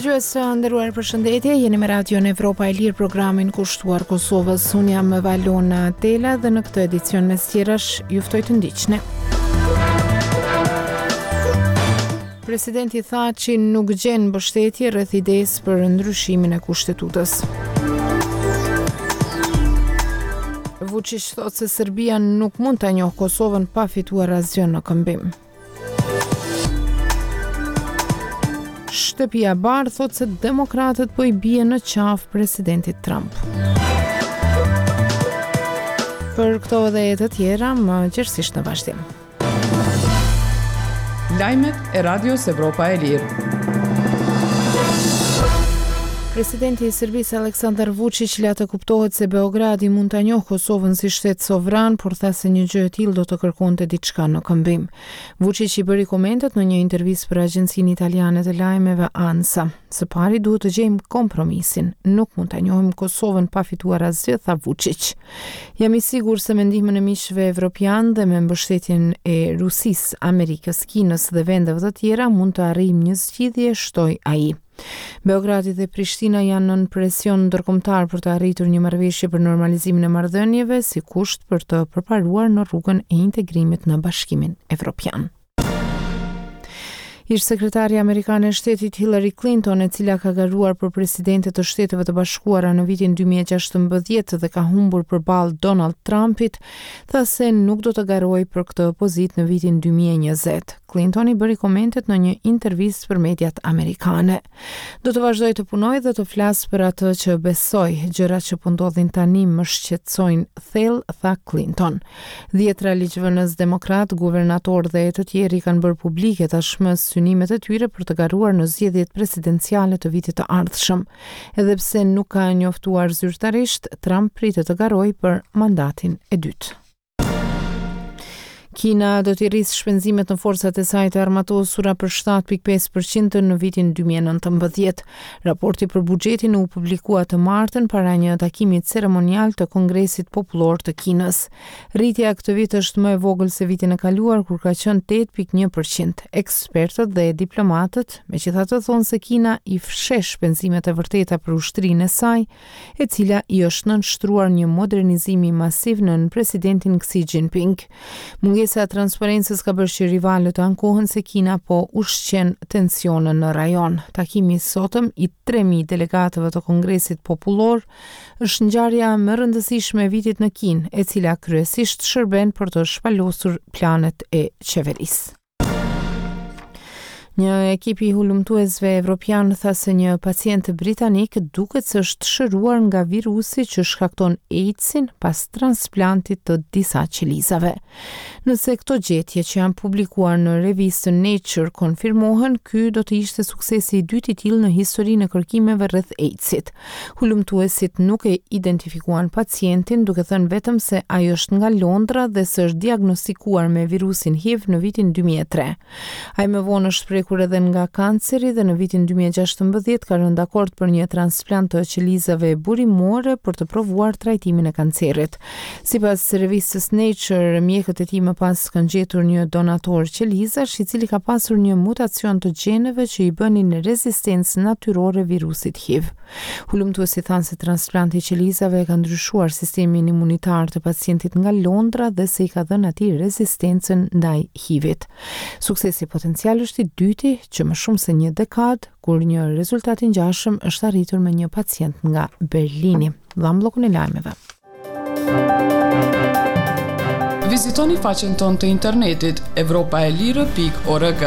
Dëgjues të nderuar, përshëndetje, jeni me Radion Evropa e Lirë, programin kushtuar Kosovës. Unë jam Valona Tela dhe në këtë edicion mes tjerash ju ftoj të ndiqni. Presidenti tha që nuk gjen mbështetje rreth idesë për ndryshimin e kushtetutës. Vučić thotë se Serbia nuk mund ta njohë Kosovën pa fituar asgjë në këmbim. Shtëpia Bardh thotë se demokratët po I bien në qafë presidentit Trump. Për këto dhe të tjera, më gjithësisht në vazhdim. Lajmet e Radios Evropa e Lirë. Presidenti I Serbisë Aleksandar Vučić la të kuptohet se Beogradi mund ta njohë Kosovën si shtet sovran, por tha se një gjë e tillë do të kërkonte diçka në këmbim. Vučić I bëri komentet në një intervistë për agjencinë italiane të lajmeve ANSA. Së pari duhet të gjejmë kompromisin. Nuk mund ta njohim Kosovën pa fituar asgjë, tha Vučić. Jam I sigurt se me ndihmën e miqve evropian dhe me mbështetjen e Rusisë, Amerikës, Kinës dhe vendeve të tjera mund të arrijmë një zgjidhje, shtoi ai. Beogradi dhe Prishtina janë nën presion ndërkombëtar për të arritur një marrëveshje për normalizimin e marrëdhënieve si kusht për të përparuar në rrugën e integrimit në Bashkimin Evropian. Ish sekretari amerikane e shtetit Hillary Clinton, e cila ka garuar për presidente të Shteteve të Bashkuara në vitin 2016 dhe ka humbur përballë Donald Trumpit, tha se nuk do të garojë për këtë pozitë në vitin 2020. Clinton I bëri komentet në një intervistë për mediat amerikane. Do të vazhdoj të punoj dhe të flas për atë që besoj. Gjërat që po ndodhin tani më shqetësojnë thellë, tha Clinton. 10 ligjvënës demokrat, guvernator dhe të tjerë kanë bërë publike tashmë synimet e tyre për të garuar në zgjedhjet presidenciale të vitit të ardhshëm. Edhe pse nuk ka njoftuar zyrtarisht, Trump pritet të garojë për mandatin e dytë. Kina do të rrisë shpenzimet në forcat e saj të armatosura për 7.5% në vitin 2019. Raporti për buxhetin u publikua të martën para një takimi ceremonial të Kongresit Popullor të Kinës. Rritja e këtij vit është më e vogël se vitin e kaluar kur ka qenë 8.1%. Ekspertët dhe diplomatët megjithatë thonë se Kina I fsheh shpenzimet e vërteta për ushtrinë e saj, e cila I është nënshtruar një modernizimi masiv nën presidentin Xi Jinping. Mungesa e transparencës ka bërë që rivalët të ankohen se Kina po ushqen tensione në rajon. Takimi sotëm I 3.000 delegatëve të Kongresit Popullor është ngjarja më e rëndësishme e vitit në Kinë, e cila kryesisht shërben për të shpalosur planet e qeverisë. Një ekip I hulumtuesve evropian tha se një pacient britanik duket se është shëruar nga virusi që shkakton AIDS-in pas transplantit të disa qelizave. Nëse këto gjetje që janë publikuar në revistën Nature konfirmohen, ky do të ishte suksesi I dytë I tillë në historinë e kërkimeve rreth AIDS-it. Hulumtuesit nuk e identifikuan pacientin, duke thënë vetëm se ai është nga Londra dhe se është diagnostikuar me virusin HIV në vitin 2003. Ai më vonë është kur edhe nga kanceri dhe në vitin 2016 ka rënë dakord për një transplant të qelizave burimore për të provuar trajtimin e kancerit. Sipas revistës Nature, mjekët e tij më pas kanë gjetur një donator qelizash I cili ka pasur një mutacion të gjeneve që I bënin rezistencë natyrore virusit HIV. Hulumtuesi thanë se transplanti I qelizave ka ndryshuar sistemin imunitar të pacientit nga Londra dhe se I ka dhënë atij rezistencën ndaj HIV-it. Suksesi potencial është I dyti që më shumë se një dekadë, kur një rezultat I ngjashëm është arritur me një pacient nga Berlini. Vëllai bllokun e lajmeve. Vizitoni faqen tonë të internetit evropaelire.org.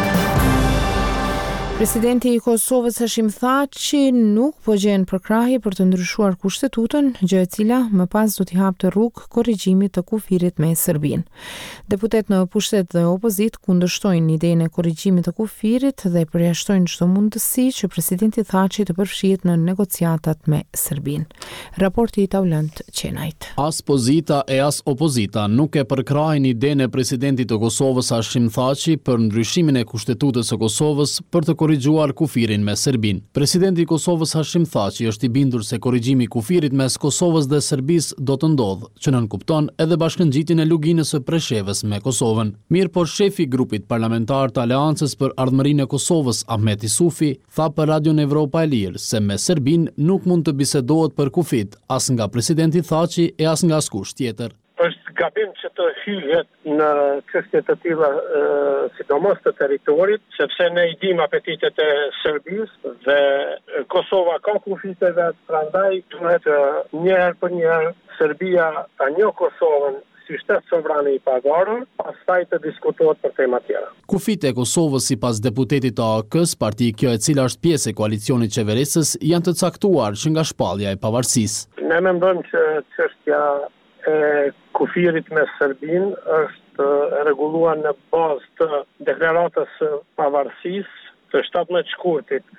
Presidenti I Kosovës Hashim Thaçi nuk po gjen përkrahje për të ndryshuar kushtetutën, gjë e cila më pas do t'i hapte rrugë korrigjimit të kufirit me Serbinë. Deputet në pushtet dhe opozit kundërshtojnë idenë e korrigjimit të kufirit dhe përjashtojnë çdo mundësi që presidenti Thaçi të përfshihet në negociatat me Serbinë. Raporti I Taulant Qenajt. As pozita e as opozita nuk e përkrahin idenë e presidentit të Kosovës Hashim Thaçi për ndryshimin e kushtetutës së Kosovës për të korrigjuar kufirin me Serbinë. Presidenti i Kosovës Hashim Thaçi është i bindur se korrigjimi i kufirit mes Kosovës dhe Serbisë do të ndodhë, që nënkupton edhe bashkëngjitjen e luginës së Preshevës me Kosovën. Mirë, por shefi i grupit parlamentar të Aleancës për Ardhmërinë e Kosovës, Ahmet Isufi, tha për Radion Evropa e Lirë se me Serbinë nuk mund të bisedohet për kufit as nga presidenti Thaçi e as nga askush tjetër. Është gabim që të hyhet në çështje të tilla, sidomos të territorit, sepse ne i dim apetitet e Serbisë dhe Kosova ka kufit e vet, prandaj duhet një herë për një herë Serbia ta njohë Kosovën si shtet sovran i pavarur, pastaj të diskutohet për tema tjera. Kufit e Kosovës sipas deputetit të AK-s, parti kjo e cila është pjesë e koalicionit qeverisës, janë të caktuar që nga shpallja e pavarësisë. Ne mendojmë që çështja e kufirit me Serbinë është rregulluar në bazë të deklaratës së pavarësisë të 17 shkurtit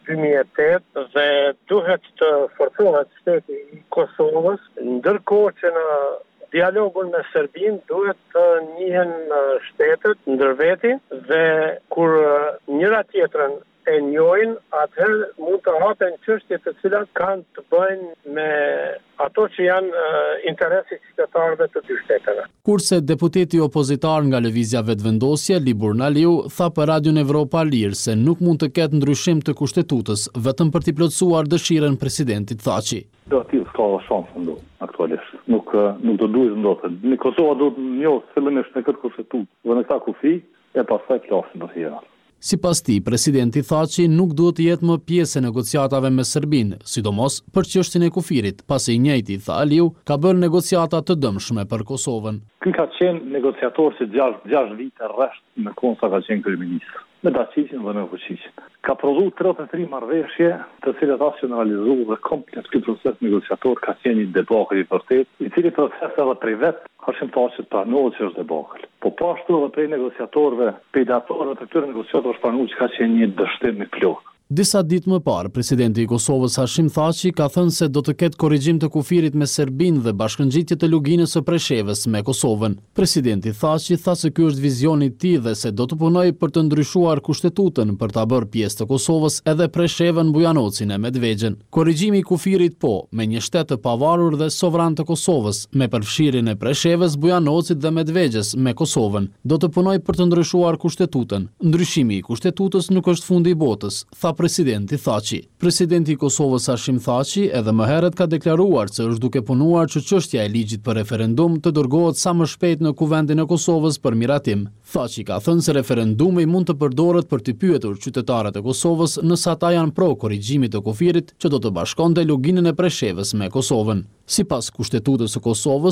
2008 dhe duhet të forcohet shteti i Kosovës, ndërkohë që në dialogun me Serbinë duhet të njihen shtetet ndër veti dhe kur njëra tjetrën e njohin, atëherë mund të hapen çështje të cilat kanë të bëjnë me ato që janë interesi qytetarëve të dy shteteve. Kurse deputeti opozitar nga Lëvizja Vetëvendosje, Libur Naliu, tha për Radion Evropa Lirë se nuk mund të ketë ndryshim të kushtetutës, vetëm për t'i plotësuar dëshirën presidentit Thaçi. Do t'i s'ka shansë ndo, aktualisht. Nuk do duhet ndodhë. Në Kosova do të njohë fillimisht në këtë kushtetutë dhe në këta kufi, e pastaj flasin do tjera. Sipas tij, presidenti Thaçi nuk duhet të jetë më pjesë e negociatave me Serbinë, sidomos për çështjen e kufirit, pasi i njëjti, tha Aliu, ka bërë negociata të dëmshme për Kosovën. Ky ka qenë negociator që 6 vite rresht me konsa ka qenë kryeminist, me Daçisin dhe me Vučićin. Ka prodhu 33 marrëveshje, të cilat racionalizu dhe komplet ky proces negociator ka qenë një debakël i vërtet, i cili proces edhe prej vet Hashim Thaçi pranohet që është debakël. Po pashtu edhe prej negociatorëve, pejdatorëve të këtyre negociatorëve është pranuar që ka qenë një dështim i plot. Disa ditë më parë, presidenti i Kosovës Hashim Thaçi ka thënë se do të ketë korrigjim të kufirit me Serbinë dhe bashkëngjitje të luginës së Preshevës me Kosovën. Presidenti Thaçi tha se ky është vizioni i tij dhe se do të punojë për të ndryshuar kushtetutën për ta bërë pjesë të Kosovës edhe Preshevën, Bujanocin e Medvexhen. Korrigjimi i kufirit po, me një shtet të pavarur dhe sovran të Kosovës, me përfshirjen e Preshevës, Bujanocit dhe Medvexhes me Kosovën, do të punojë për të ndryshuar kushtetutën. Ndryshimi i kushtetutës nuk është fundi i botës, tha presidenti Thaçi. Presidenti i Kosovës Hashim Thaçi edhe më herët ka deklaruar se është duke punuar që çështja e ligjit për referendum të dërgohet sa më shpejt në Kuvendin e Kosovës për miratim. Thaçi ka thënë se referendumi mund të përdoret për të pyetur qytetarët e Kosovës nëse ata janë pro korrigjimit të kufirit që do të bashkonte luginën e Preshevës me Kosovën. Sipas Kushtetutës së Kosovës,